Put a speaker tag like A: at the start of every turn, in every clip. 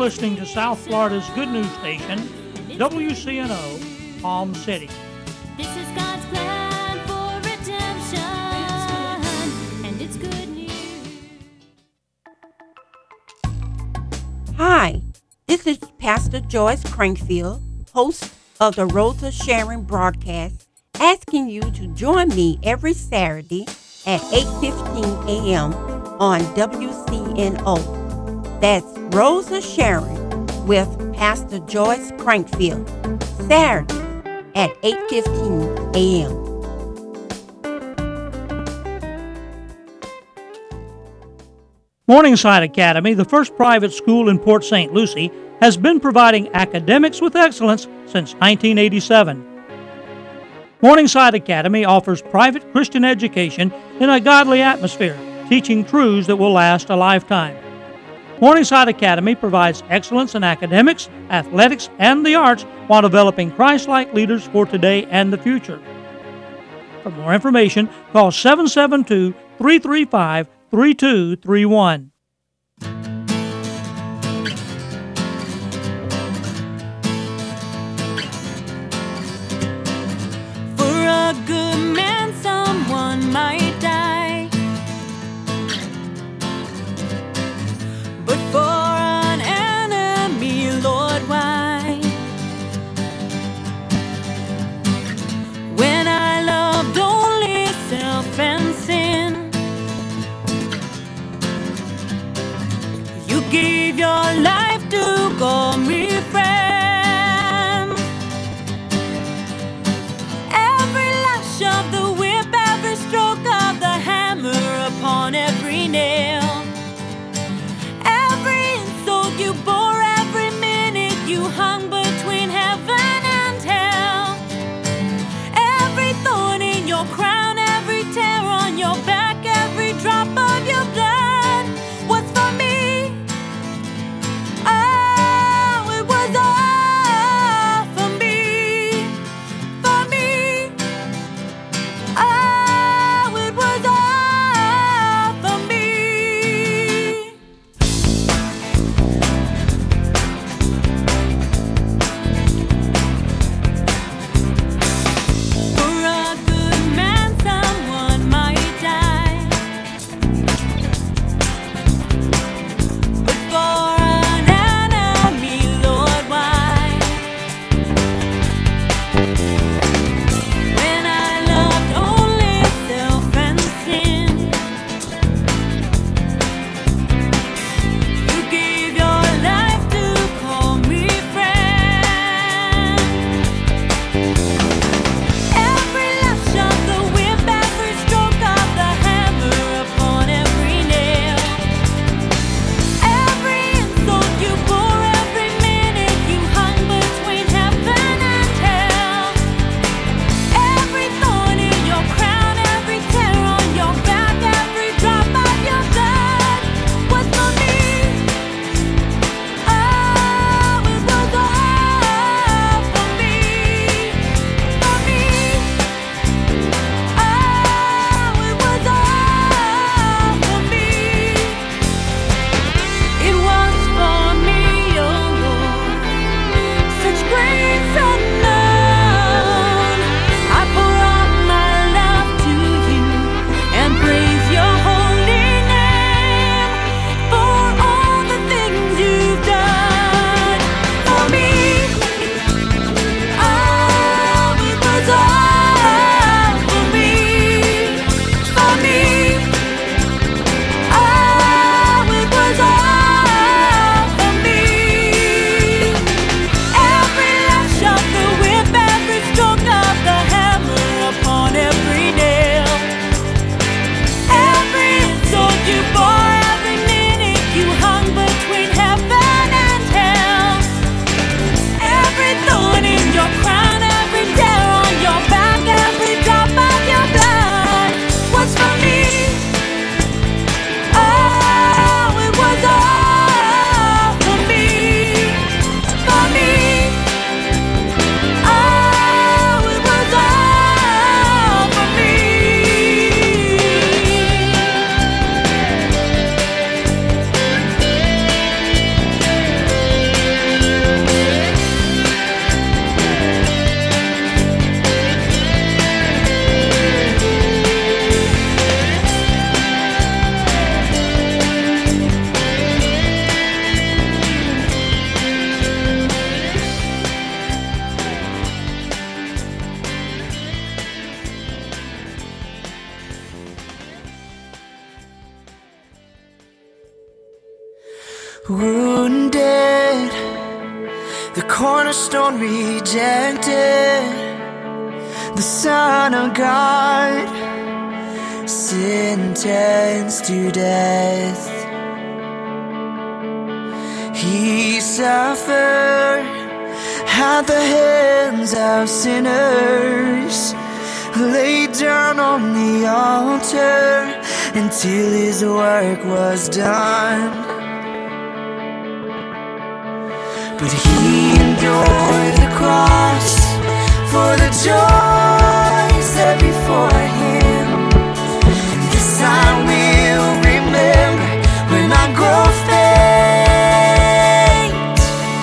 A: listening to South Florida's good news station, WCNO, Palm City.
B: This is God's plan for redemption, and it's good news.
C: Hi, this is Pastor Joyce Crankfield, host of the Rosa Sharon broadcast, asking you to join me every Saturday at 8:15 a.m. on WCNO. That's Rosa Sharon with Pastor Joyce Crankfield, Saturday at 8:15 a.m.
A: Morningside Academy, the first private school in Port St. Lucie, has been providing academics with excellence since 1987. Morningside Academy offers private Christian education in a godly atmosphere, teaching truths that will last a lifetime. Morningside Academy provides excellence in academics, athletics, and the arts while developing Christ-like leaders for today and the future. For more information, call 772-335-3231.
B: For a good man, someone might die, but for an enemy, Lord, why? When I loved only self and sin,
D: wounded, the cornerstone rejected, the Son of God sentenced to death. He suffered at the hands of sinners, laid down on the altar until his work was done. But he endured the cross for the joy set before him. And this I will remember when I grow faint.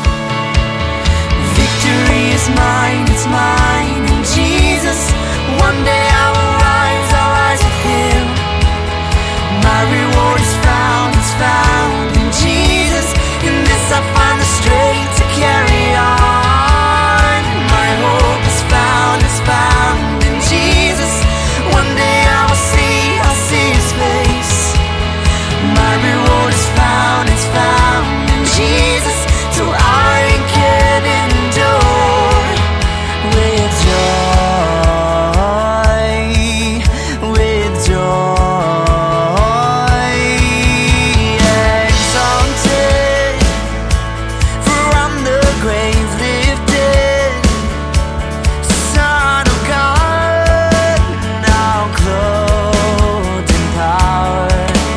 D: Victory is mine, it's mine in Jesus. One day I will rise, I'll rise with him. My reward is found, it's found in Jesus. In this I find the strength to carry on. My hope is found in Jesus. One day I'll see his face. My reward is found in Jesus. So I can endure with joy, with joy. Exalted, from the grave lifted, Son of God, now clothed in power.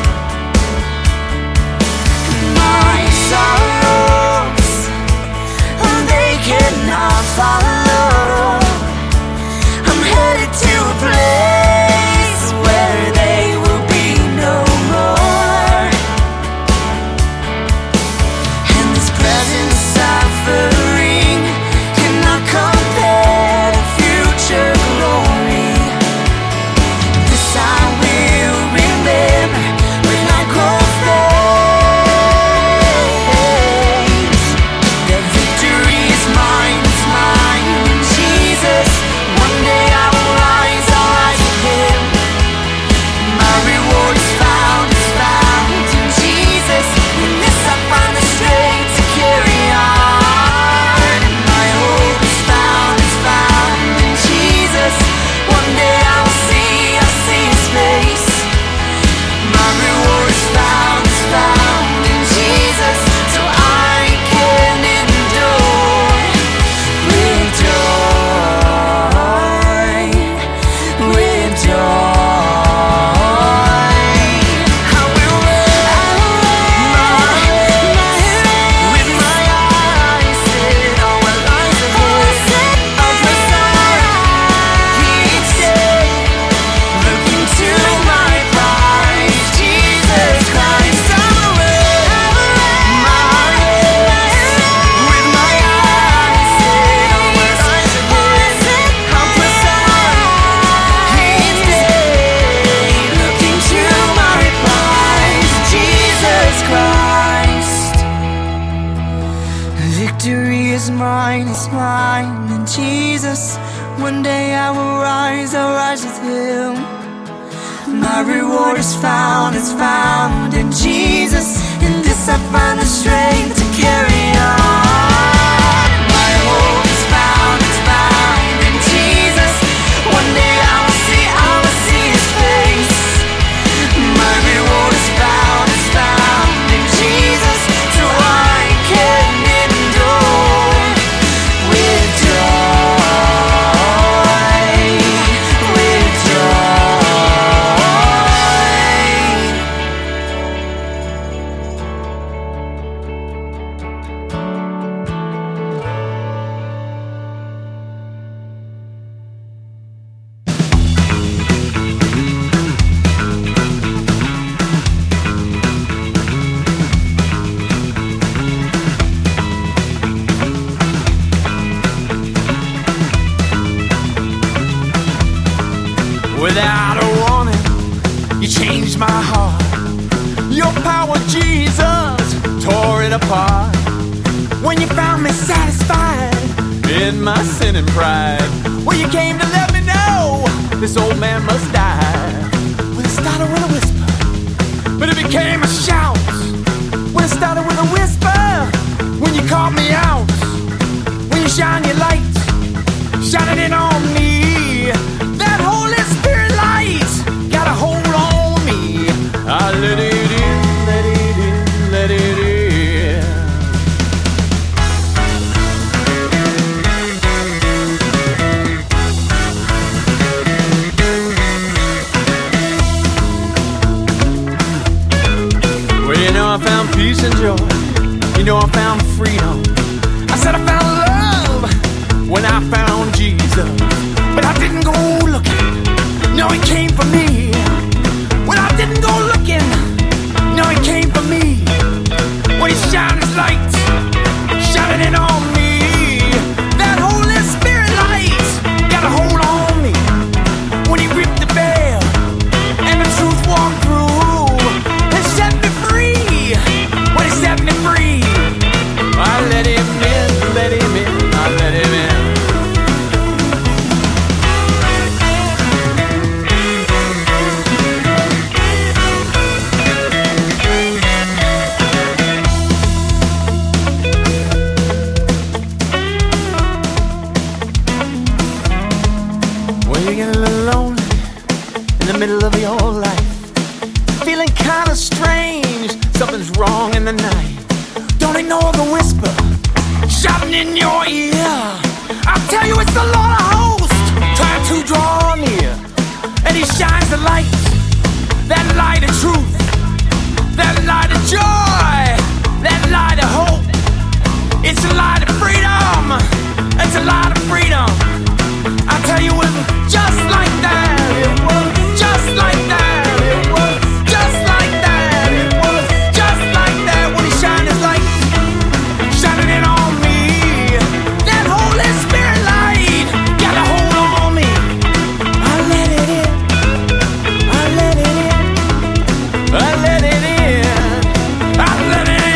D: My sorrows, they cannot follow. I'm headed to a place where they will be no more. And this present suffering cannot compare to future glory. This I will remember when I grow faint. That victory is mine, it's mine in Jesus. One day I will rise, I'll rise with him. My reward is found in Jesus. In this I find the strength to carry on. My hope is found in Jesus. One day I'll see his face. My reward is found in Jesus. So I can endure with joy, with joy. I will run with my eyes set on what lies ahead. I'll press on each day, looking to my prize, Jesus Christ. I will run my race with my eyes set on what lies ahead. I'll press on each day, looking to my prize, Jesus Christ. Victory is mine, it's mine in Jesus. One day I will rise, I'll rise with him. My reward is found, it's found in Jesus. In this I find the strength to carry on. My hope is found in Jesus. One day I will see his face. My reward is found in Jesus. So I can endure with joy, with
E: Without a warning, you changed my heart. Your power, Jesus, tore it apart. When you found me satisfied in my sin and pride, well, you came to let me know this old man must die. Well, it started with a whisper, but it became a shout. When it started with a a whisper when you call me out, when you shine your light, shining in on me. That Holy Spirit light got a hold on me. I let it in, let it in, let it in. Well, you know I found peace and joy. You know I found freedom. I said I found love when I found Jesus. But I didn't go looking. No, he came for me. When I didn't go looking. No, he came for me. When he shined his light, shining in on me. That Holy Spirit light got a hold on me. When he ripped the veil and the truth walked through and set me free. When he set me free, I let him in, let him in, I let him in. When you get a little lonely in the middle of your life, feeling kind of strange, something's wrong in the night. Don't ignore the whisper shouting in your ear. I'll tell you it's the Lord of hosts trying to draw near. And he shines the light, that light of truth, that light of joy, that light of hope. It's a light of freedom, it's a light of freedom. I tell you it was just like that, it was just like that, it was just like that, it was just like that. When he shined his light, shining in on me, that Holy Spirit light got a hold on me. I let it in, I let it in, I let it in, I let it in.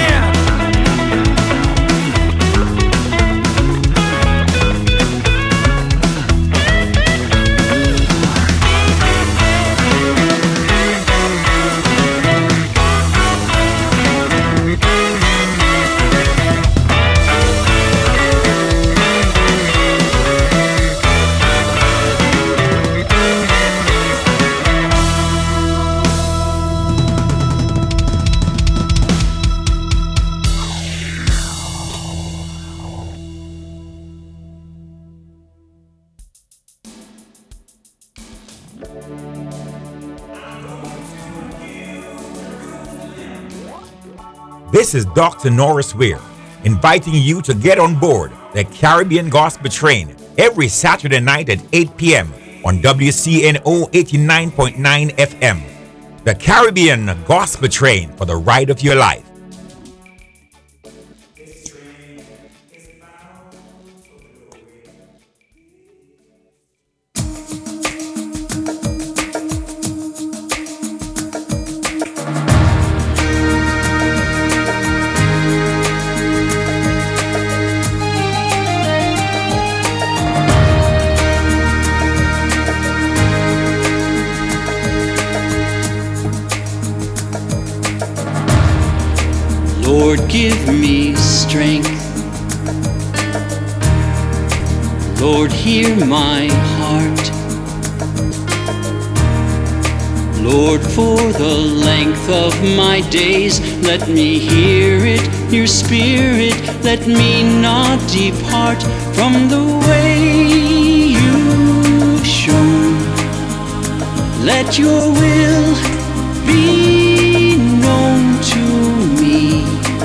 F: This is Dr. Norris Weir, inviting you to get on board the Caribbean Gospel Train every Saturday night at 8 p.m. on WCNO 89.9 FM. The Caribbean Gospel Train for the ride of your life.
G: Lord, give me strength. Lord, hear my heart. Lord, for the length of my days, let me hear it, your spirit, let me not depart from the way you've shown. Let your will be known to me.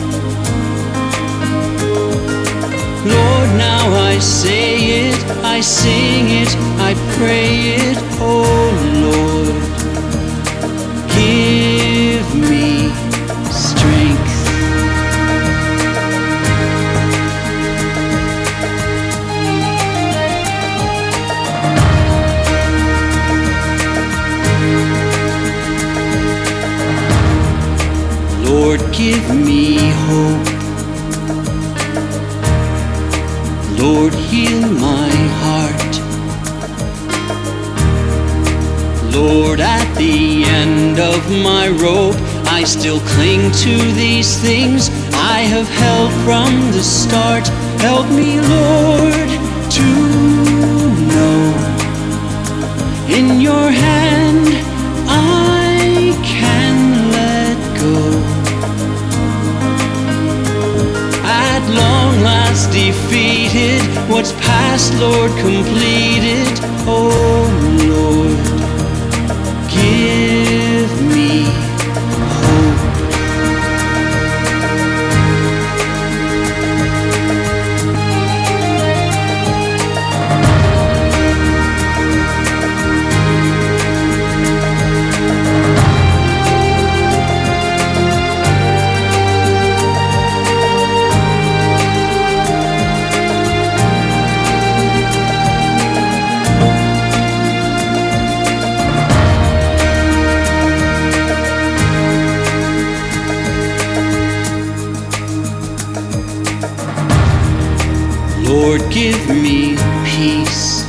G: Lord, now I say it, I sing it, I pray it, oh Lord, give me strength. Lord, give me hope. Lord, heal my heart. Lord, at the end of my rope, I still cling to these things I have held from the start. Help me, Lord, to know in your hand I can let go. At long last defeated, what's past, Lord, completed. Oh Lord, give me hope. Lord, give me peace.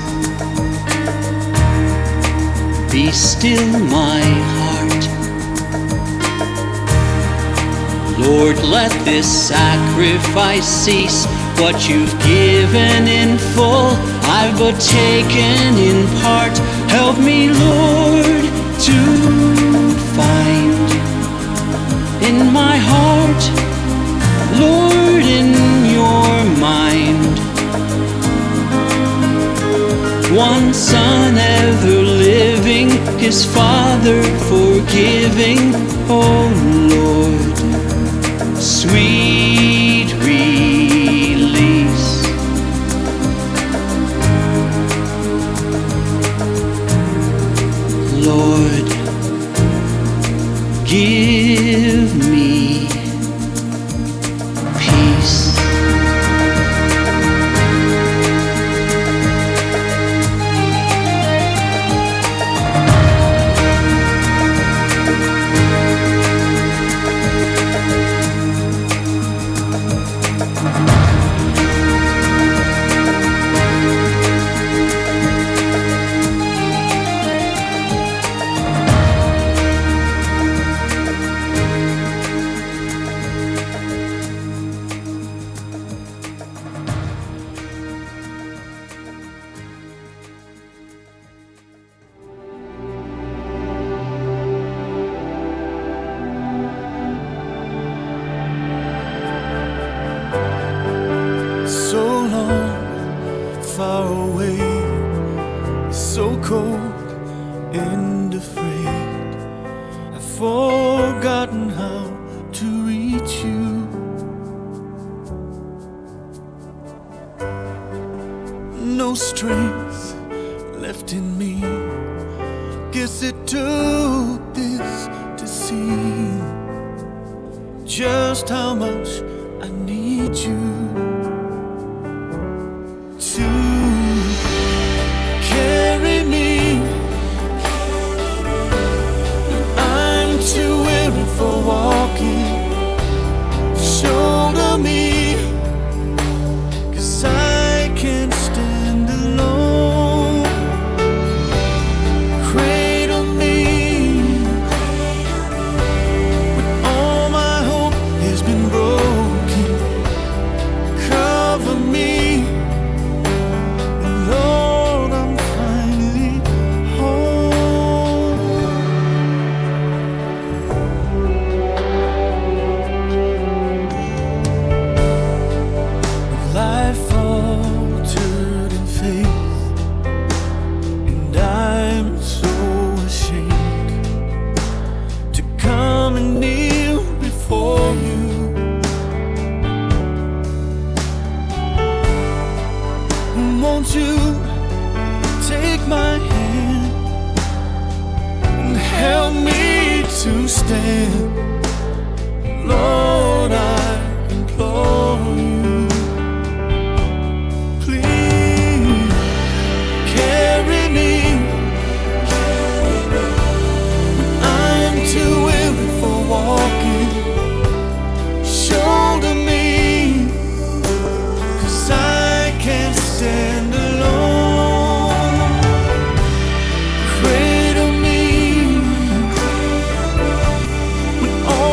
G: Be still my heart. Lord, let this sacrifice cease. What you've given in full, I've but taken in part. Help me, Lord, to find in my heart, Lord, in your mind, one Son ever living, his Father forgiving. Oh Lord, sweet release. Lord, give me peace.
E: So long, far away, so cold and afraid. I've forgotten how to reach you. No strength left in me. Guess it took this to see just how much I need you. To carry me when I'm too weary for walking. Shoulder me, 'cause I can't stand alone. Cradle me when all my hope has been broken. Cover me, Lord, I'm finally home. Life faltered in faith, and I'm so ashamed to come and kneel before you. Won't you take my hand and help me to stand? Lord, I implore you, please carry me when I'm too weary for walking. Shoulder me, 'cause I can't stand alone. Cradle me when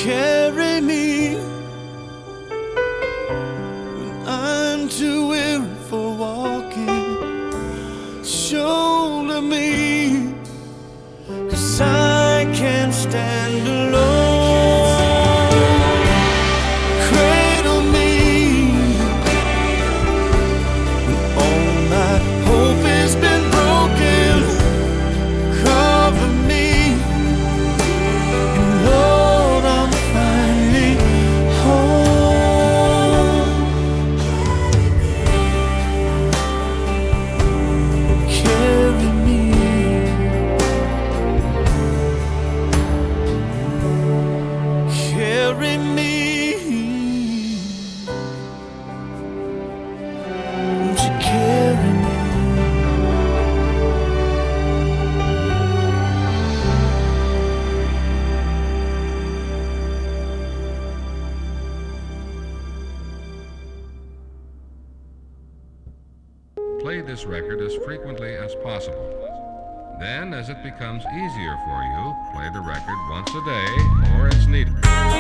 E: carry me when I'm too weary for walking. Shoulder me, 'cause I can't stand alone. Cradle me when all my hope has been broken. Cover me, and Lord, I'm finally home. Carry me, carry me. Won't you carry me?
H: Play this record as frequently as possible. Then, as it becomes easier for you, play the record once a day or as needed.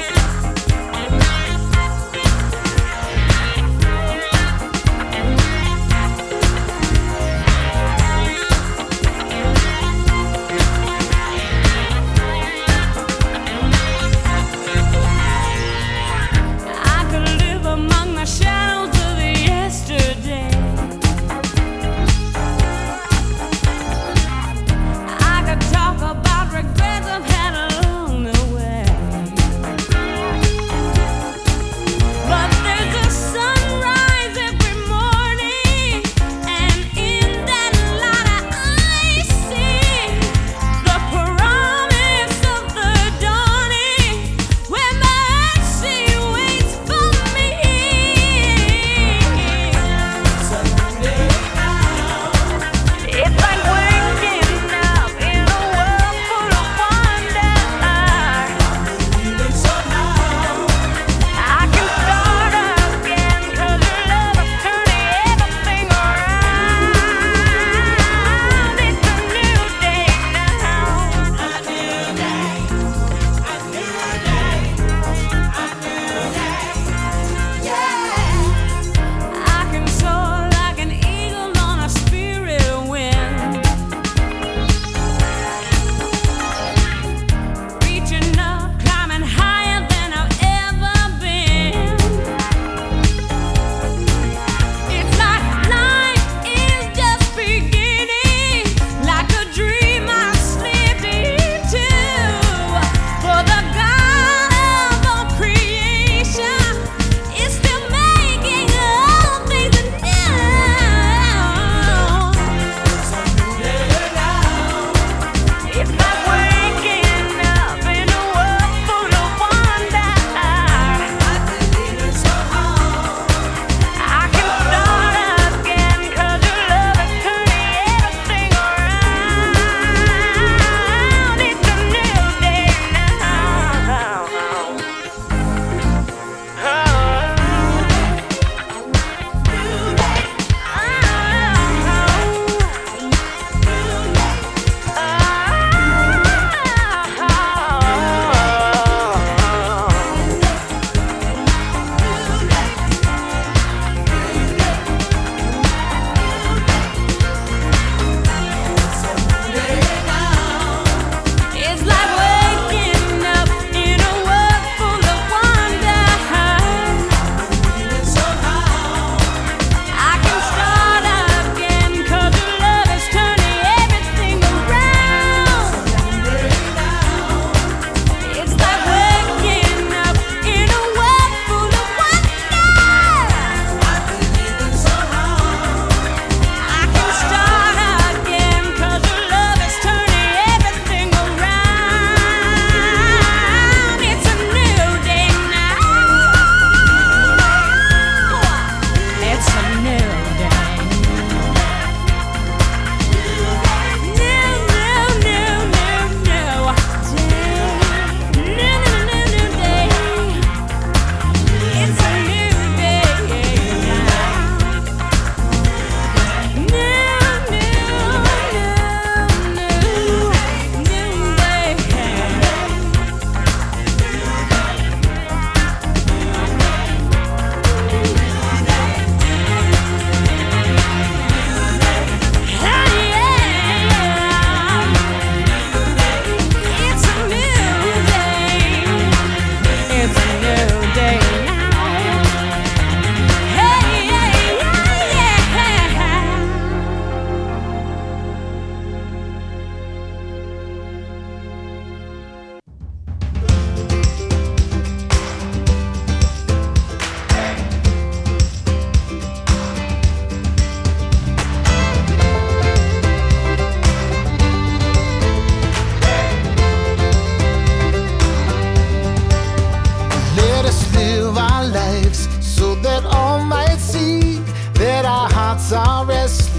B: I could live among the shadows of the yesterday. I could talk about regrets I've had along the way.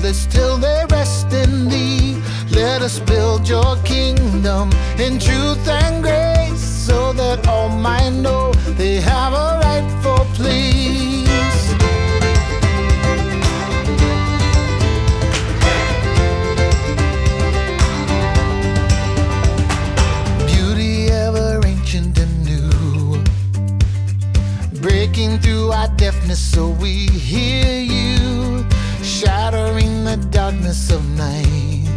I: restless till they rest in thee. Let us build your kingdom in truth and grace, so that all might know they have a rightful place. Beauty ever ancient and new, breaking through our deafness so we hear you, shattering the darkness of night.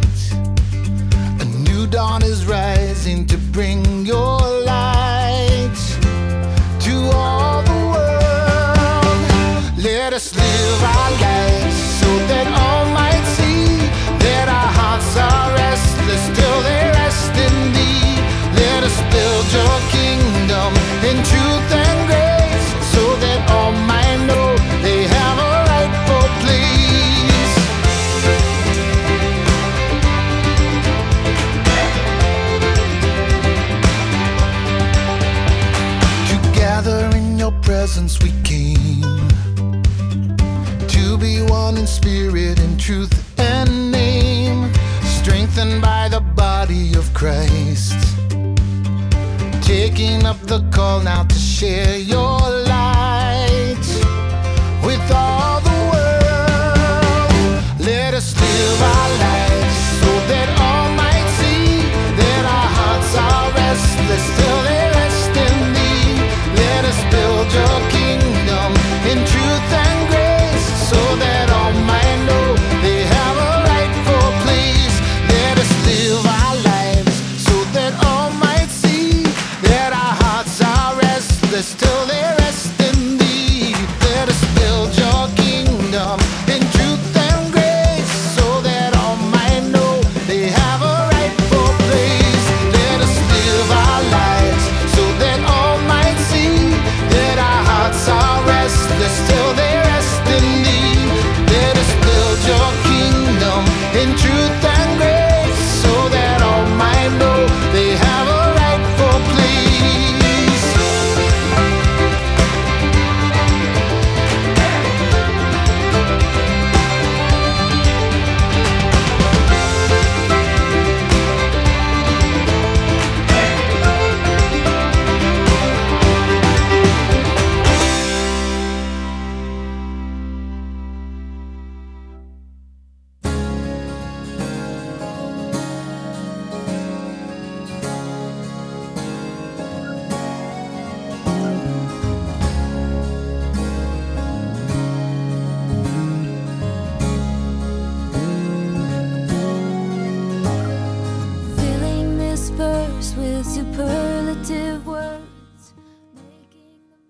I: A new dawn is rising to bring your light to all the world. Let us live our lives so that all might see that our hearts are restless till they rest in thee. Let us build your kingdom in truth and grace, so that all might know they have a rightful place. Together in your presence we came, to be one in spirit and truth and name, strengthened by the body of Christ, taking up the call now to share your light with all the world. Let us live our lives so that all might see that our hearts are restless till they rest in thee. Let us build your kingdom in truth and grace, so that all might know they have a rightful place. Let us live our lives so that all might see that our hearts are restless till they rest in thee. Let us build your kingdom in truth and grace, so that all might know they have a rightful place. Let us live our lives so that all might see that our hearts are restless till they rest in thee. Let us build your kingdom in truth and grace, so that all might know they have a rightful place.
B: Filling this verse with superlative words, making the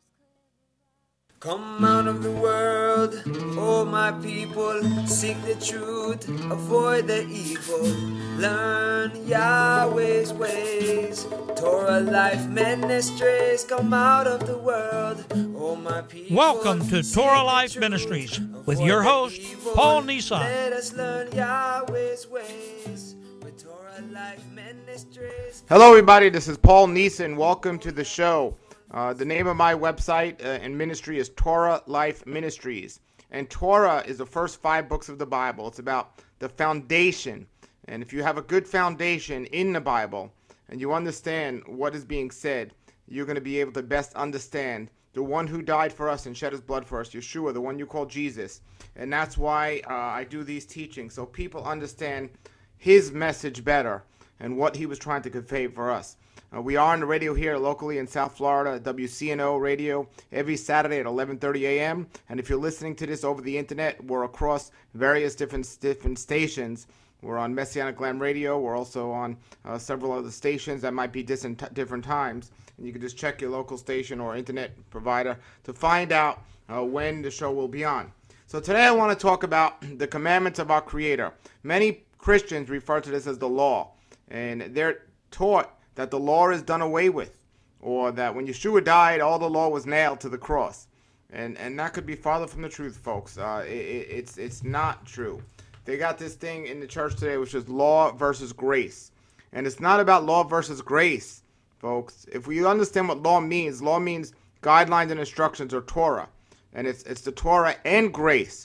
B: most.
D: Come out of the world, oh my people, seek the truth, avoid the evil, learn Yahweh's ways. Torah Life Ministries, come out of the world, oh my people.
A: Welcome to
D: seek
A: Torah
D: the
A: Life
D: truth,
A: Ministries with
D: avoid
A: your
D: the
A: host,
D: evil.
A: Paul Nissan.
D: Let us learn Yahweh's ways with Torah Life Ministries.
J: Hello, everybody. This is Paul Neeson. Welcome to the show. The name of my website and ministry is Torah Life Ministries. And Torah is the first 5 books of the Bible. It's about the foundation. And if you have a good foundation in the Bible and you understand what is being said, you're going to be able to best understand the one who died for us and shed his blood for us, Yeshua, the one you call Jesus. And that's why I do these teachings, so people understand his message better and what he was trying to convey for us. We are on the radio here locally in South Florida at WCNO Radio every Saturday at 11:30 a.m. And if you're listening to this over the internet, we're across various different stations. We're on Messianic Lamb Radio. We're also on several other stations that might be different times. And you can just check your local station or internet provider to find out when the show will be on. So today I want to talk about the commandments of our Creator. Many Christians refer to this as the law, and they're taught that the law is done away with, or that when Yeshua died, all the law was nailed to the cross. And that could be farther from the truth, folks. It's not true. They got this thing in the church today, which is law versus grace. And it's not about law versus grace, folks. If we understand what law means guidelines and instructions, or Torah. And it's the Torah and grace.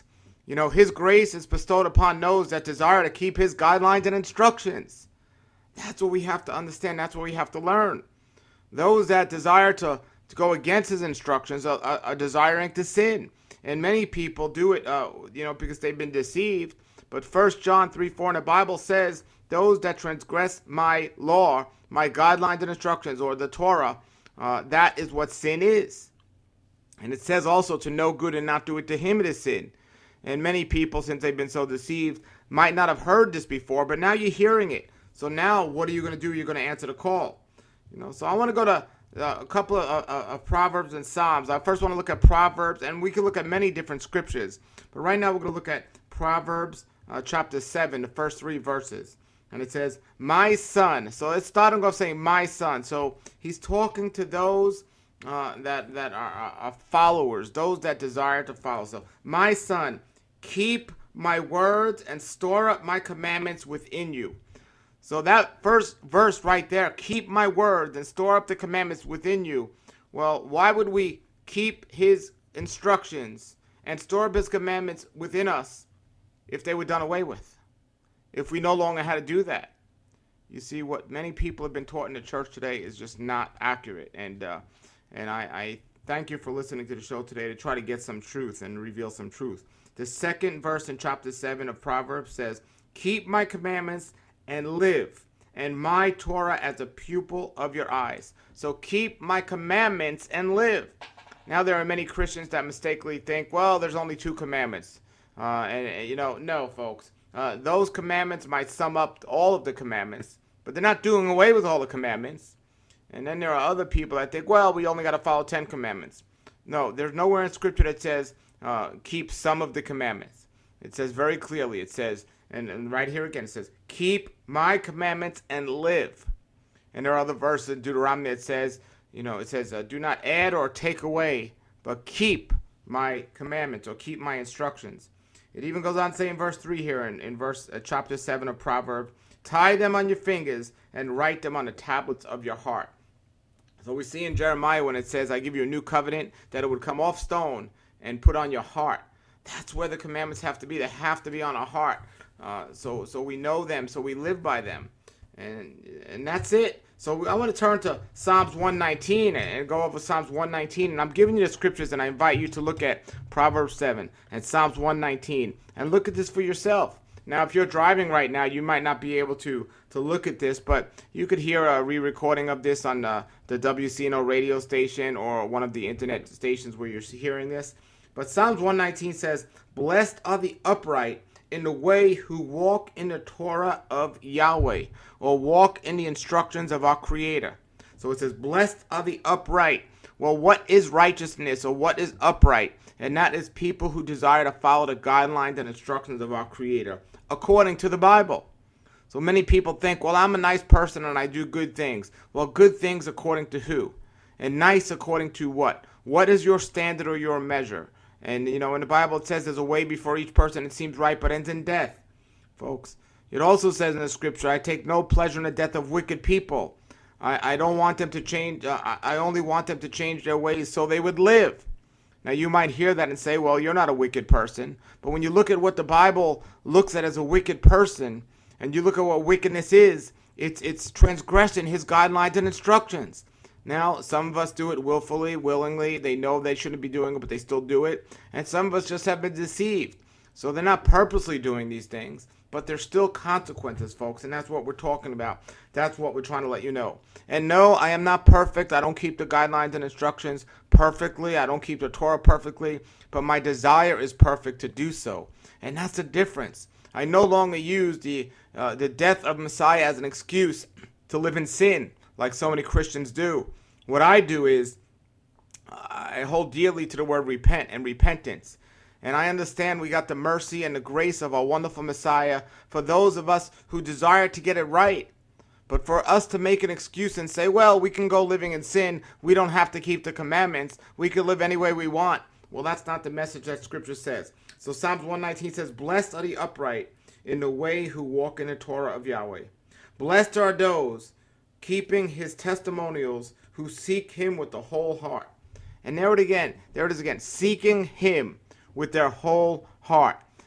J: You know, his grace is bestowed upon those that desire to keep his guidelines and instructions. That's what we have to understand. That's what we have to learn. Those that desire to go against his instructions are desiring to sin. And many people do it, because they've been deceived. But 1 John 3:4 in the Bible says, those that transgress my law, my guidelines and instructions, or the Torah, that is what sin is. And it says also to know good and not do it, to him it is sin. And many people, since they've been so deceived, might not have heard this before, but now you're hearing it. So now what are you going to do? You're going to answer the call. So I want to go to a couple of Proverbs and Psalms. I first want to look at Proverbs, and we can look at many different scriptures. But right now we're going to look at Proverbs chapter 7, the first 3 verses. And it says, my son. So it's starting off saying, my son. So he's talking to those that are followers, those that desire to follow. So, my son, keep my words and store up my commandments within you. So that first verse right there, keep my words and store up the commandments within you. Well, why would we keep his instructions and store up his commandments within us if they were done away with? If we no longer had to do that? You see, what many people have been taught in the church today is just not accurate. And I thank you for listening to the show today to try to get some truth and reveal some truth. The second verse in chapter 7 of Proverbs says, keep my commandments and live, and my Torah as a pupil of your eyes. So keep my commandments and live. Now there are many Christians that mistakenly think, well, there's only 2 commandments. No, folks. Those commandments might sum up all of the commandments, but they're not doing away with all the commandments. And then there are other people that think, well, we only got to follow 10 commandments. No, there's nowhere in Scripture that says keep some of the commandments. It says very clearly, it says, and right here again, it says, keep my commandments and live. And there are other verses in Deuteronomy that says, do not add or take away, but keep my commandments or keep my instructions. It even goes on to say in verse 3 here, in chapter 7 of Proverbs, tie them on your fingers and write them on the tablets of your heart. So we see in Jeremiah when it says, I give you a new covenant, that it would come off stone and put on your heart. That's where the commandments have to be. They have to be on our heart. So we know them, so we live by them. And that's it. So I want to turn to Psalms 119 and go over Psalms 119. And I'm giving you the scriptures, and I invite you to look at Proverbs 7 and Psalms 119. And look at this for yourself. Now, if you're driving right now, you might not be able to look at this, but you could hear a re-recording of this on the WCNO radio station or one of the internet stations where you're hearing this. But Psalms 119 says, blessed are the upright in the way who walk in the Torah of Yahweh, or walk in the instructions of our Creator. So it says, blessed are the upright. Well, what is righteousness, or what is upright? And that is people who desire to follow the guidelines and instructions of our Creator, according to the Bible. So many people think, well, I'm a nice person and I do good things. Well, good things according to who? And nice according to what? What is your standard or your measure? And, in the Bible it says there's a way before each person it seems right but ends in death. Folks, it also says in the scripture, I take no pleasure in the death of wicked people. I don't want them to change. I only want them to change their ways so they would live. Now, you might hear that and say, well, you're not a wicked person. But when you look at what the Bible looks at as a wicked person, and you look at what wickedness is, it's transgressing his guidelines and instructions. Now, some of us do it willfully, willingly. They know they shouldn't be doing it, but they still do it. And some of us just have been deceived. So they're not purposely doing these things, but there's still consequences, folks. And that's what we're talking about. That's what we're trying to let you know. And no, I am not perfect. I don't keep the guidelines and instructions perfectly. I don't keep the Torah perfectly. But my desire is perfect to do so. And that's the difference. I no longer use the death of Messiah as an excuse to live in sin, like so many Christians do. What I do is I hold dearly to the word repent and repentance. And I understand we got the mercy and the grace of our wonderful Messiah for those of us who desire to get it right. But for us to make an excuse and say, well, we can go living in sin. We don't have to keep the commandments. We can live any way we want. Well, that's not the message that Scripture says. So Psalms 119 says, blessed are the upright in the way who walk in the Torah of Yahweh. Blessed are those keeping his testimonials who seek him with the whole heart. And there it is again, seeking him with their whole heart.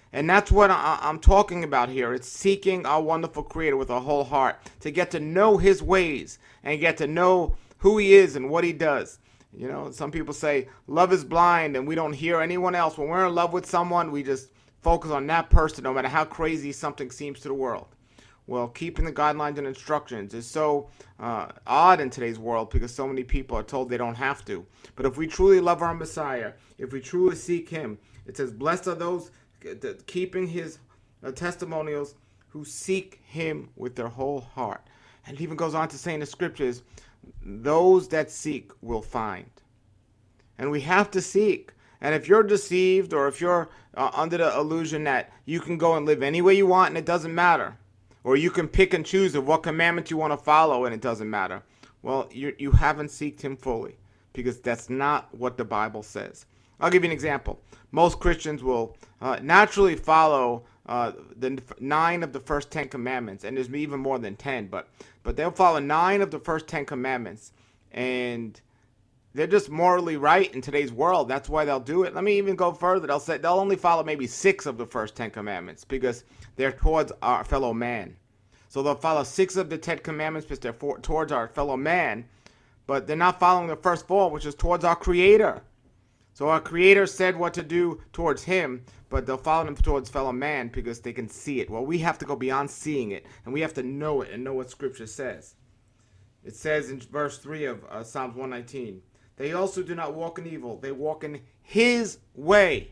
J: And that's what I'm talking about here. It's seeking our wonderful Creator with our whole heart to get to know His ways and get to know who He is and what He does. You know, some people say love is blind and we don't hear anyone else. When we're in love with someone, we just focus on that person no matter how crazy something seems to the world. Well, keeping the guidelines and instructions is so odd in today's world because so many people are told they don't have to. But if we truly love our Messiah, if we truly seek Him, it says, blessed are those keeping His testimonials who seek Him with their whole heart. And it even goes on to say in the scriptures, those that seek will find. And we have to seek. And if you're deceived or if you're under the illusion that you can go and live any way you want and it doesn't matter, or you can pick and choose of what commandment you want to follow and it doesn't matter, well, you haven't seeked Him fully, because that's not what the Bible says. I'll give you an example. Most Christians will naturally follow the 9 of the first 10 commandments, and there's even more than 10, but they'll follow 9 of the first 10 commandments, and they're just morally right in today's world. That's why they'll do it. Let me even go further. They'll say they'll only follow maybe 6 of the first 10 commandments because they're towards our fellow man. So they'll follow 6 of the 10 commandments because they're towards our fellow man, but they're not following the first 4, which is towards our Creator. So our Creator said what to do towards Him, but they'll follow Him towards fellow man because they can see it. Well, we have to go beyond seeing it, and we have to know it and know what Scripture says. It says in verse 3 of Psalms 119, they also do not walk in evil. They walk in His way.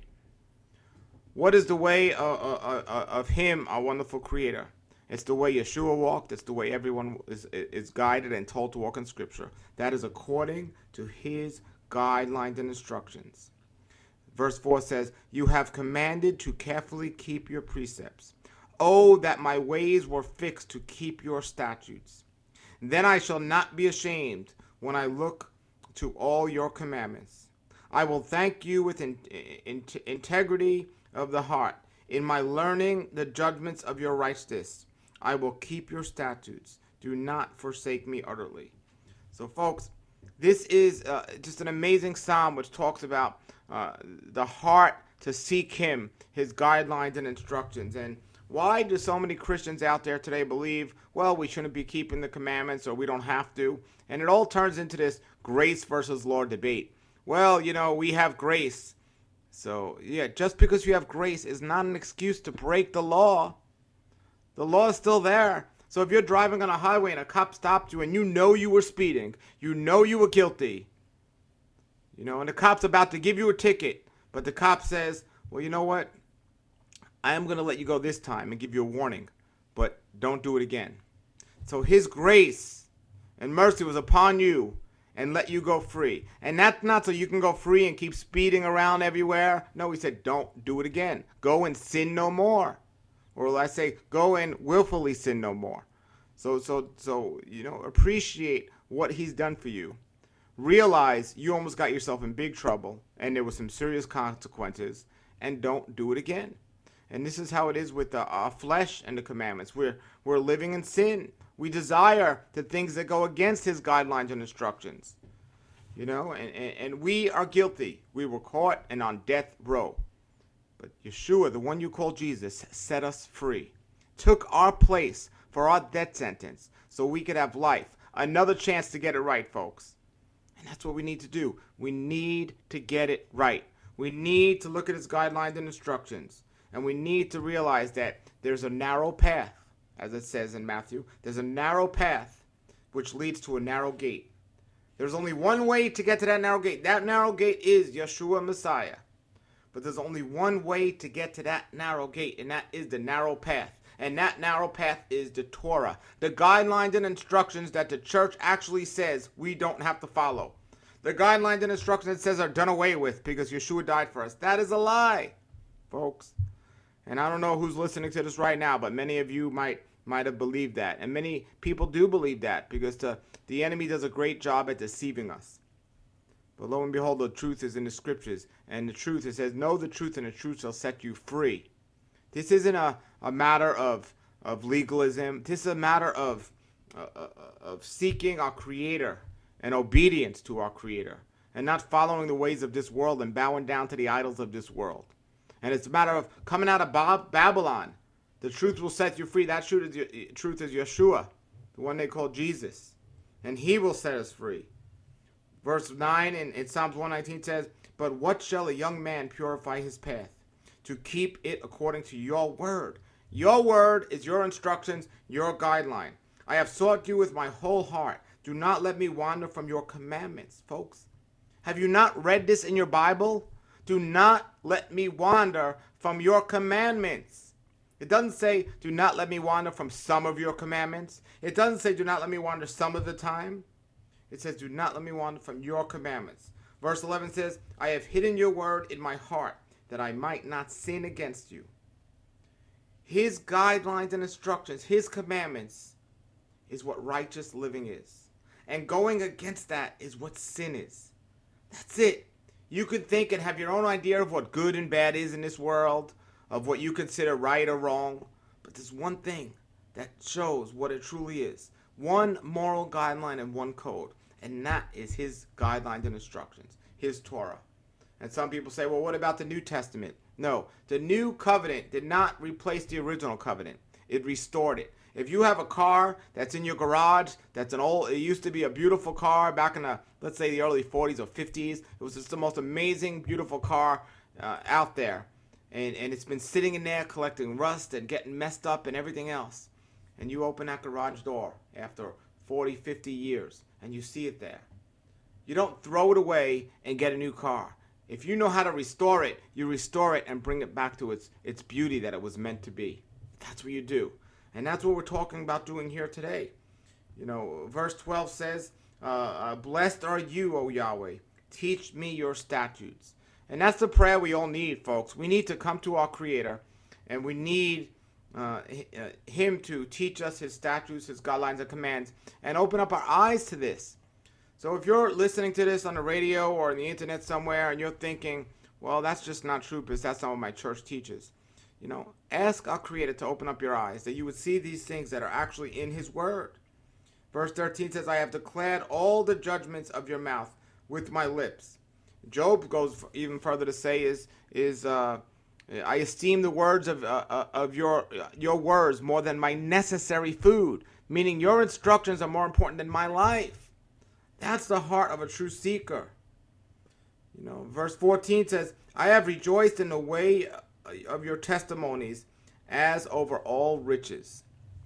J: What is the way of Him, our wonderful Creator? It's the way Yeshua walked. It's the way everyone is guided and told to walk in Scripture. That is according to His guidelines and instructions. Verse 4 says, you have commanded to carefully keep your precepts. Oh, that my ways were fixed to keep your statutes. Then I shall not be ashamed when I look to all your commandments. I will thank you with integrity of the heart. In my learning the judgments of your righteousness, I will keep your statutes. Do not forsake me utterly. So, folks, this is just an amazing psalm which talks about the heart to seek Him, His guidelines and instructions. And why do so many Christians out there today believe, well, we shouldn't be keeping the commandments or we don't have to? And it all turns into this grace versus law debate. Well, you know, we have grace. So, yeah, just because you have grace is not an excuse to break the law. The law is still there. So if you're driving on a highway and a cop stopped you and you know you were speeding, you know you were guilty, you know, and the cop's about to give you a ticket, but the cop says, well, you know what? I am going to let you go this time and give you a warning, but don't do it again. So His grace and mercy was upon you and let you go free. And that's not so you can go free and keep speeding around everywhere. No, He said, don't do it again. Go and sin no more. Or I say, go and willfully sin no more. So you know, appreciate what He's done for you. Realize you almost got yourself in big trouble and there were some serious consequences, and don't do it again. And this is how it is with our flesh and the commandments. We're living in sin. We desire the things that go against His guidelines and instructions. You know, and we are guilty. We were caught and on death row. But Yeshua, the one you call Jesus, set us free. Took our place for our death sentence so we could have life. Another chance to get it right, folks. And that's what we need to do. We need to get it right. We need to look at His guidelines and instructions. And we need to realize that there's a narrow path, as it says in Matthew. There's a narrow path which leads to a narrow gate. There's only one way to get to that narrow gate. That narrow gate is Yeshua Messiah. But there's only one way to get to that narrow gate, and that is the narrow path. And that narrow path is the Torah, the guidelines and instructions that the church actually says we don't have to follow. The guidelines and instructions it says are done away with because Yeshua died for us. That is a lie, folks. And I don't know who's listening to this right now, but many of you might have believed that. And many people do believe that because the enemy does a great job at deceiving us. But lo and behold, the truth is in the Scriptures. And the truth, it says, know the truth and the truth shall set you free. This isn't a matter of legalism. This is a matter of seeking our Creator and obedience to our Creator. And not following the ways of this world and bowing down to the idols of this world. And it's a matter of coming out of Babylon. The truth will set you free. That truth is Yeshua, the one they call Jesus. And he will set us free. Verse 9 in Psalms 119 says, "But what shall a young man purify his path? To keep it according to your word." Your word is your instructions, your guideline. "I have sought you with my whole heart. Do not let me wander from your commandments." Folks, have you not read this in your Bible? Do not let me wander from your commandments. It doesn't say, do not let me wander from some of your commandments. It doesn't say, do not let me wander some of the time. It says, do not let me wander from your commandments. Verse 11 says, "I have hidden your word in my heart, that I might not sin against you." His guidelines and instructions, his commandments, is what righteous living is. And going against that is what sin is. That's it. You can think and have your own idea of what good and bad is in this world, of what you consider right or wrong. But there's one thing that shows what it truly is. One moral guideline and one code. And that is his guidelines and instructions, his Torah. And some people say, well, what about the New Testament? No, the new covenant did not replace the original covenant. It restored it. If you have a car that's in your garage, that's it used to be a beautiful car back in the, let's say the early 40s or 50s. It was just the most amazing, beautiful car out there. And it's been sitting in there collecting rust and getting messed up and everything else. And you open that garage door after 40, 50 years and you see it there. You don't throw it away and get a new car. If you know how to restore it, you restore it and bring it back to its beauty that it was meant to be. That's what you do. And that's what we're talking about doing here today. You know, verse 12 says, "Blessed are you, O Yahweh. Teach me your statutes." And that's the prayer we all need, folks. We need to come to our Creator, and we need Him to teach us His statutes, His guidelines and commands, and open up our eyes to this. So if you're listening to this on the radio or on the internet somewhere, and you're thinking, well, that's just not true because that's not what my church teaches. You know, ask our Creator to open up your eyes, that you would see these things that are actually in His Word. Verse 13 says, "I have declared all the judgments of your mouth with my lips." Job goes even further to say "I esteem the words of your words more than my necessary food," meaning your instructions are more important than my life. That's the heart of a true seeker. You know, verse 14 says, "I have rejoiced in the way of your testimonies as over all riches,"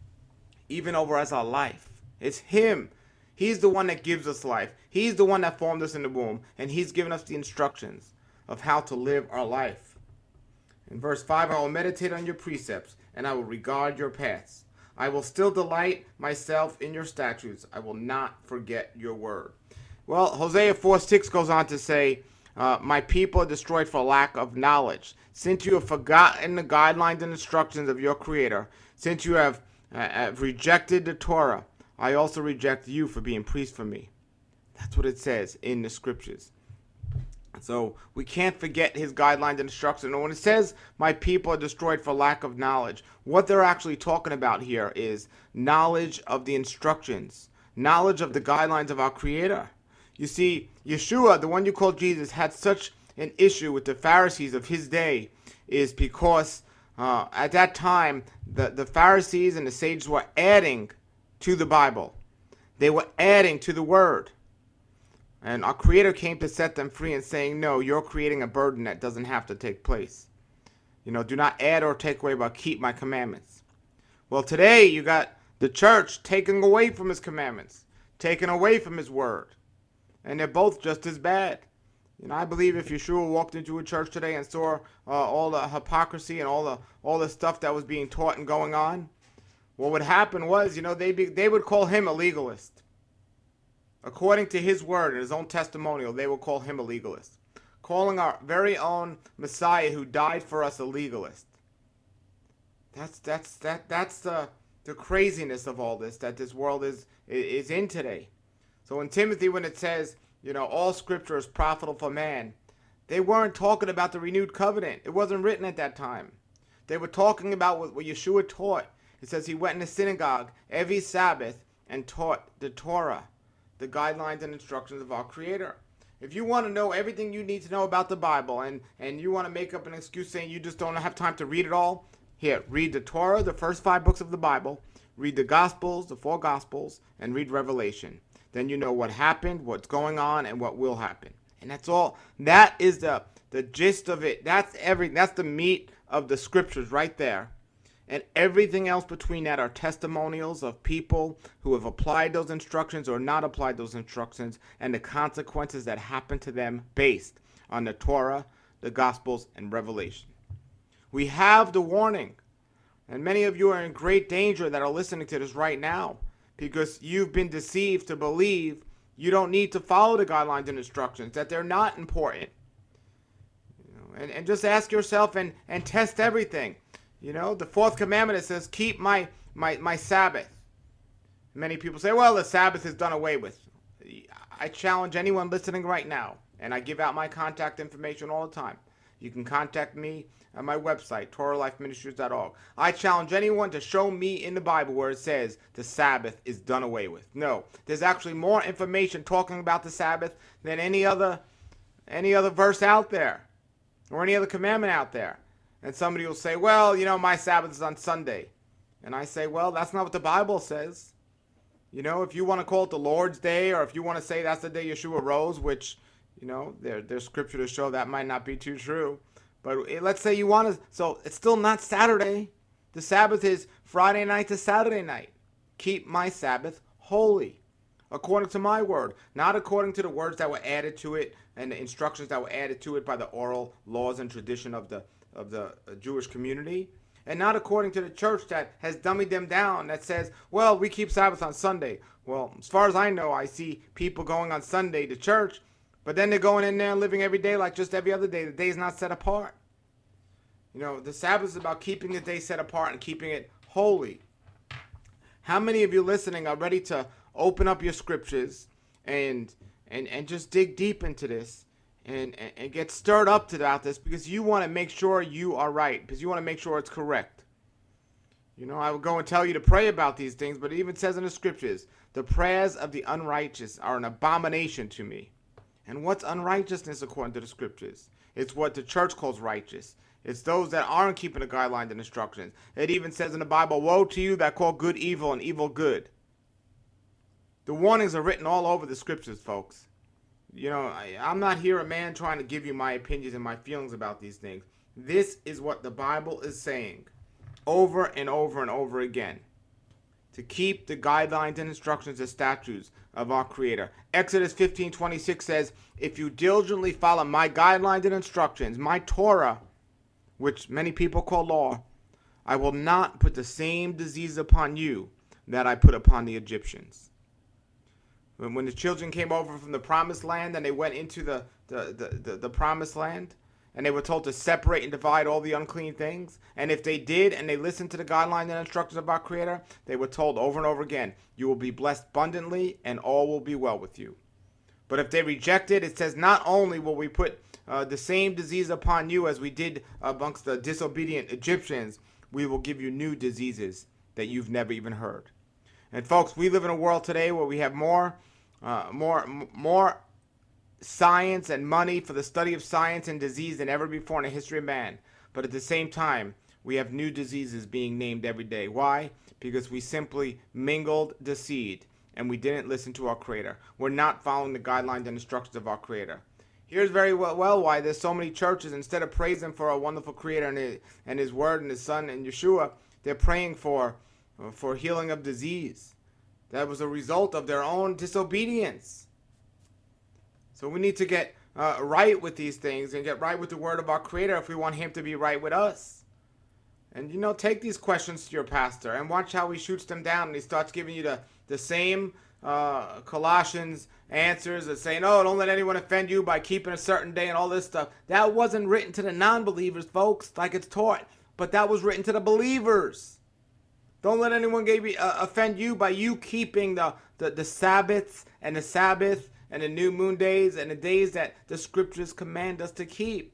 J: even over as our life. It's Him. He's the one that gives us life. He's the one that formed us in the womb, and He's given us the instructions of how to live our life. In verse 5, "I will meditate on your precepts, and I will regard your paths. I will still delight myself in your statutes. I will not forget your word." Well, Hosea 4:6 goes on to say, "My people are destroyed for lack of knowledge. Since you have forgotten the guidelines and instructions of your Creator, since you have rejected the Torah, I also reject you for being priests for me." That's what it says in the scriptures. So we can't forget His guidelines and instructions. And when it says, "My people are destroyed for lack of knowledge," what they're actually talking about here is knowledge of the instructions, knowledge of the guidelines of our Creator. You see, Yeshua, the one you call Jesus, had such an issue with the Pharisees of his day is because at that time, the Pharisees and the sages were adding to the Bible. They were adding to the Word. And our Creator came to set them free and saying, no, you're creating a burden that doesn't have to take place. You know, do not add or take away, but keep my commandments. Well, today you got the church taking away from His commandments, taking away from His Word. And they're both just as bad. You know, I believe if Yeshua walked into a church today and saw all the hypocrisy and all the stuff that was being taught and going on, what would happen was, you know, they would call Him a legalist. According to His word and His own testimonial, they will call Him a legalist. Calling our very own Messiah who died for us a legalist. That's the craziness of all this that this world is in today. So in Timothy, when it says, you know, all scripture is profitable for man, they weren't talking about the renewed covenant. It wasn't written at that time. They were talking about what Yeshua taught. It says He went in the synagogue every Sabbath and taught the Torah, the guidelines and instructions of our Creator. If you want to know everything you need to know about the Bible and you want to make up an excuse saying you just don't have time to read it all, here, read the Torah, the first 5 books of the Bible, read the Gospels, the 4 Gospels, and read Revelation. Then you know what happened, what's going on, and what will happen. And that's all. That is the gist of it. That's the meat of the scriptures right there. And everything else between that are testimonials of people who have applied those instructions or not applied those instructions and the consequences that happen to them based on the Torah, the Gospels, and Revelation. We have the warning. And many of you are in great danger that are listening to this right now because you've been deceived to believe you don't need to follow the guidelines and instructions, that they're not important. And just ask yourself and test everything. The 4th commandment, it says, keep my Sabbath. Many people say, well, the Sabbath is done away with. I challenge anyone listening right now, and I give out my contact information all the time. You can contact me at my website, TorahLifeMinistries.org. I challenge anyone to show me in the Bible where it says the Sabbath is done away with. No, there's actually more information talking about the Sabbath than any other verse out there or any other commandment out there. And somebody will say, well, my Sabbath is on Sunday. And I say, well, that's not what the Bible says. If you want to call it the Lord's Day, or if you want to say that's the day Yeshua rose, which, there's scripture to show that might not be too true. But let's say you want to, so it's still not Saturday. The Sabbath is Friday night to Saturday night. Keep my Sabbath holy, according to my word, not according to the words that were added to it and the instructions that were added to it by the oral laws and tradition of the Jewish community, and not according to the church that has dummied them down, that says, well, we keep Sabbath on Sunday. Well, as far as I know, I see people going on Sunday to church, but then they're going in there and living every day like just every other day. The day is not set apart. The Sabbath is about keeping the day set apart and keeping it holy. How many of you listening are ready to open up your scriptures and just dig deep into this? And get stirred up about this because you want to make sure you are right, because you want to make sure it's correct. I would go and tell you to pray about these things, but it even says in the scriptures, the prayers of the unrighteous are an abomination to me. And what's unrighteousness according to the scriptures? It's what the church calls righteous. It's those that aren't keeping the guidelines and instructions. It even says in the Bible, woe to you that call good evil and evil good. The warnings are written all over the scriptures, folks. I'm not here a man trying to give you my opinions and my feelings about these things. This is what the Bible is saying over and over and over again. To keep the guidelines and instructions and statutes of our Creator. Exodus 15:26 says, if you diligently follow my guidelines and instructions, my Torah, which many people call law, I will not put the same disease upon you that I put upon the Egyptians. When the children came over from the promised land and they went into the promised land and they were told to separate and divide all the unclean things, and if they did and they listened to the guidelines and instructions of our Creator, they were told over and over again, you will be blessed abundantly and all will be well with you. But if they rejected, it says not only will we put the same disease upon you as we did amongst the disobedient Egyptians, we will give you new diseases that you've never even heard. And folks, we live in a world today where we have more science and money for the study of science and disease than ever before in the history of man. But at the same time, we have new diseases being named every day. Why? Because we simply mingled the seed and we didn't listen to our Creator. We're not following the guidelines and instructions of our Creator. Here's very well why there's so many churches, instead of praising for our wonderful Creator and His Word and His Son and Yeshua, they're praying for healing of disease. That was a result of their own disobedience. So we need to get right with these things and get right with the word of our Creator if we want Him to be right with us. And take these questions to your pastor and watch how he shoots them down and he starts giving you the same Colossians answers and saying, oh, don't let anyone offend you by keeping a certain day and all this stuff. That wasn't written to the non-believers, folks, like it's taught, but that was written to the believers. Don't let anyone offend you by you keeping the Sabbaths and the Sabbath and the new moon days and the days that the scriptures command us to keep.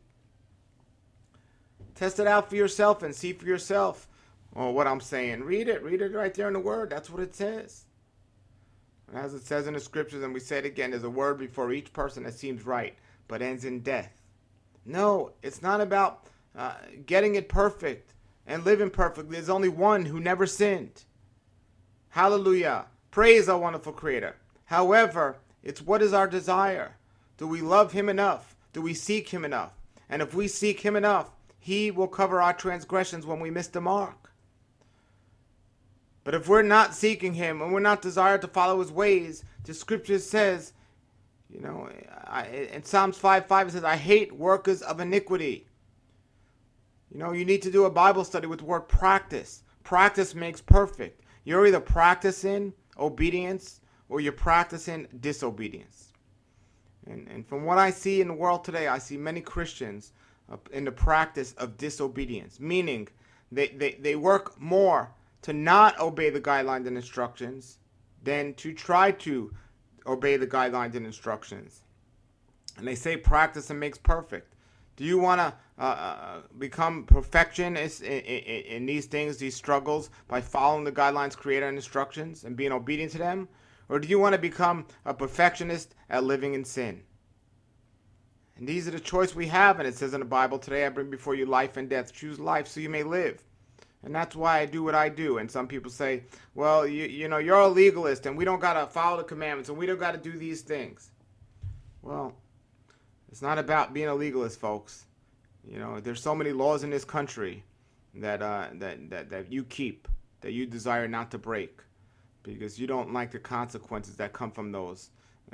J: Test it out for yourself and see for yourself what I'm saying. Read it right there in the Word. That's what it says. And as it says in the scriptures, and we say it again, there's a word before each person that seems right, but ends in death. No, it's not about getting it perfect and living perfectly. There's only one who never sinned. Hallelujah. Praise our wonderful Creator. However, it's what is our desire? Do we love Him enough? Do we seek Him enough? And if we seek Him enough, He will cover our transgressions when we miss the mark. But if we're not seeking Him and we're not desired to follow His ways, the scripture says, you know, in Psalms 5:5 it says, I hate workers of iniquity. You know, you need to do a Bible study with the word practice. Practice makes perfect. You're either practicing obedience or you're practicing disobedience. And from what I see in the world today, I see many Christians in the practice of disobedience, meaning they work more to not obey the guidelines and instructions than to try to obey the guidelines and instructions. And they say practice and makes perfect. Do you want to become perfectionists in these things, these struggles, by following the guidelines, Creator, and instructions and being obedient to them? Or do you want to become a perfectionist at living in sin? And these are the choice we have. And it says in the Bible, today I bring before you life and death. Choose life so you may live. And that's why I do what I do. And some people say, well, you know, you're a legalist and we don't got to follow the commandments and we don't got to do these things. Well, it's not about being a legalist, folks. You know, there's so many laws in this country that you keep, that you desire not to break, because you don't like the consequences that come from those.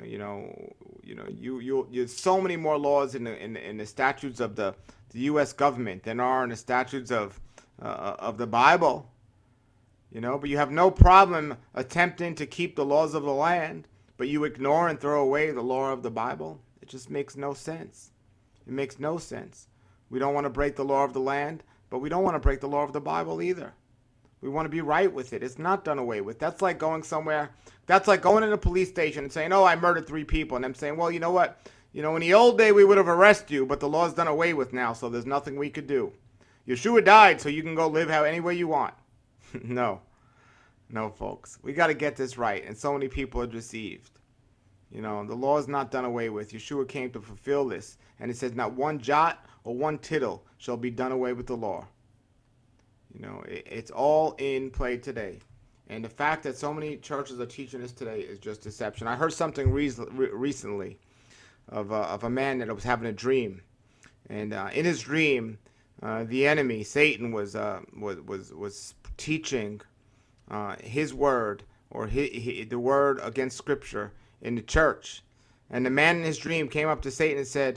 J: There's so many more laws in the statutes of the U.S. government than are in the statutes of the Bible. You know, but you have no problem attempting to keep the laws of the land, but you ignore and throw away the law of the Bible. It just makes no sense. It makes no sense. We don't want to break the law of the land, but we don't want to break the law of the Bible either. We want to be right with it. It's not done away with. That's like going somewhere. That's like going in a police station and saying, oh, I murdered 3 people. And them saying, well, you know what? You know, in the old day, we would have arrested you, but the law's done away with now, so there's nothing we could do. Yeshua died, so you can go live any way you want. No, folks. We got to get this right, and so many people are deceived. You know, the law is not done away with. Yeshua came to fulfill this, and it says not one jot or one tittle shall be done away with the law. You know, it's all in play today. And the fact that so many churches are teaching this today is just deception. I heard something recently of a man that was having a dream. And in his dream, the enemy, Satan, was teaching his word, or the word against Scripture in the church. And the man in his dream came up to Satan and said,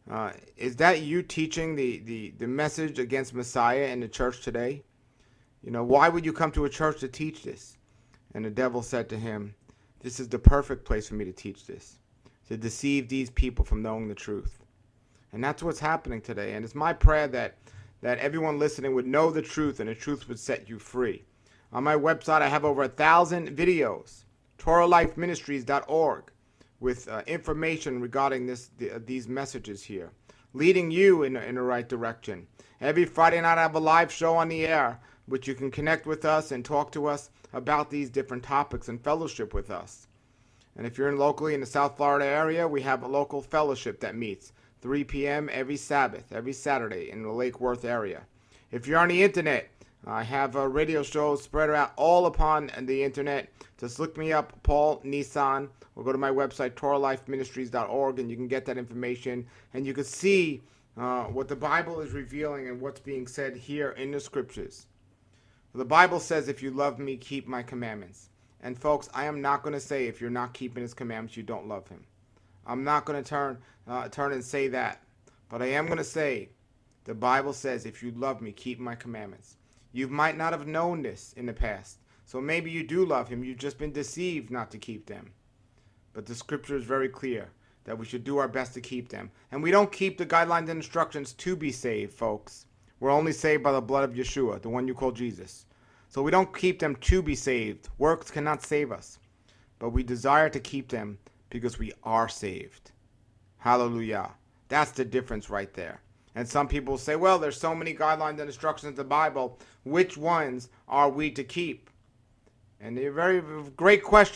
J: is that you teaching the message against Messiah in the church today? You know, why would you come to a church to teach this? And the devil said to him, this is the perfect place for me to teach this, to deceive these people from knowing the truth. And that's what's happening today. And it's my prayer that everyone listening would know the truth, and the truth would set you free. On my website, I have over 1,000 videos, TorahLifeMinistries.org, with information regarding these messages here, leading you in the right direction. Every Friday night, I have a live show on the air, which you can connect with us and talk to us about these different topics and fellowship with us. And if you're locally in the South Florida area, we have a local fellowship that meets 3 p.m. every Sabbath, every Saturday in the Lake Worth area. If you're on the internet, I have radio shows spread out all upon the internet. Just look me up, Paul Nissan, or go to my website, TorahLifeMinistries.org, and you can get that information, and you can see what the Bible is revealing and what's being said here in the Scriptures. The Bible says, if you love me, keep my commandments. And folks, I am not going to say if you're not keeping his commandments, you don't love him. I'm not going to turn and say that. But I am going to say, the Bible says, if you love me, keep my commandments. You might not have known this in the past. So maybe you do love him. You've just been deceived not to keep them. But the scripture is very clear that we should do our best to keep them. And we don't keep the guidelines and instructions to be saved, folks. We're only saved by the blood of Yeshua, the one you call Jesus. So we don't keep them to be saved. Works cannot save us. But we desire to keep them because we are saved. Hallelujah. That's the difference right there. And some people say, well, there's so many guidelines and instructions in the Bible. Which ones are we to keep? And a very great question.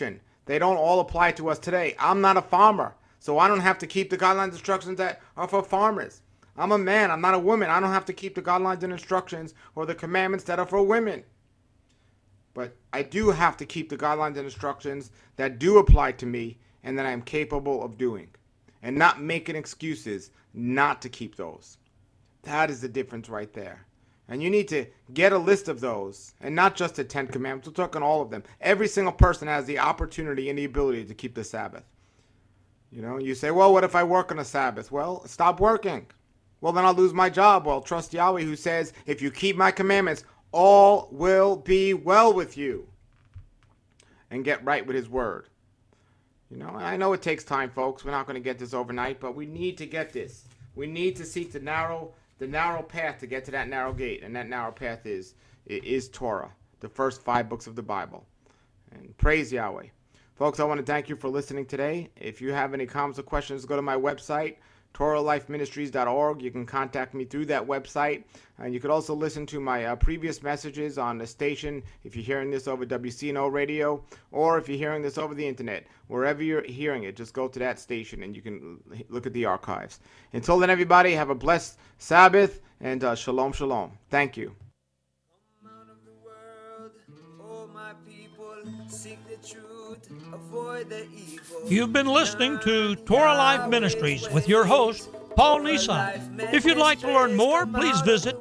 J: They don't all apply to us today. I'm not a farmer, so I don't have to keep the guidelines and instructions that are for farmers. I'm a man. I'm not a woman. I don't have to keep the guidelines and instructions or the commandments that are for women. But I do have to keep the guidelines and instructions that do apply to me and that I am capable of doing, and not making excuses not to keep those. That is the difference right there. And you need to get a list of those, and not just the 10 commandments. We're talking all of them. Every single person has the opportunity and the ability to keep the Sabbath. You know, you say, well, what if I work on a Sabbath? Well, stop working. Well, then I'll lose my job. Well, trust Yahweh, who says, if you keep my commandments, all will be well with you. And get right with his word. You know, I know it takes time, folks. We're not going to get this overnight, but we need to get this. We need to seek the narrow path to get to that narrow gate. And that narrow path is Torah, the first 5 books of the Bible. And praise Yahweh. Folks, I want to thank you for listening today. If you have any comments or questions, go to my website, TorahLifeMinistries.org. You can contact me through that website. And you could also listen to my previous messages on the station if you're hearing this over WCNO radio, or if you're hearing this over the internet. Wherever you're hearing it, just go to that station and you can look at the archives. Until then, everybody, have a blessed Sabbath and shalom, shalom. Thank you.
D: Come out of the world, oh my people, seek the truth, avoid the evil.
A: You've been listening to Torah Life Ministries with your host, Paul Nissan. If you'd like to learn more, please visit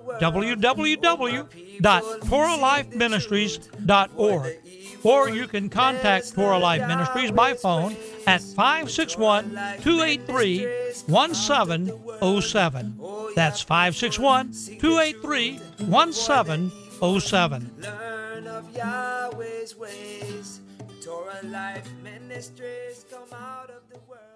A: www.TorahLifeMinistries.org. Or you can contact Torah Life Ministries by phone at 561-283-1707. That's 561-283-1707.
D: Learn of Yahweh's ways. Torah Life Ministries, come out of the world.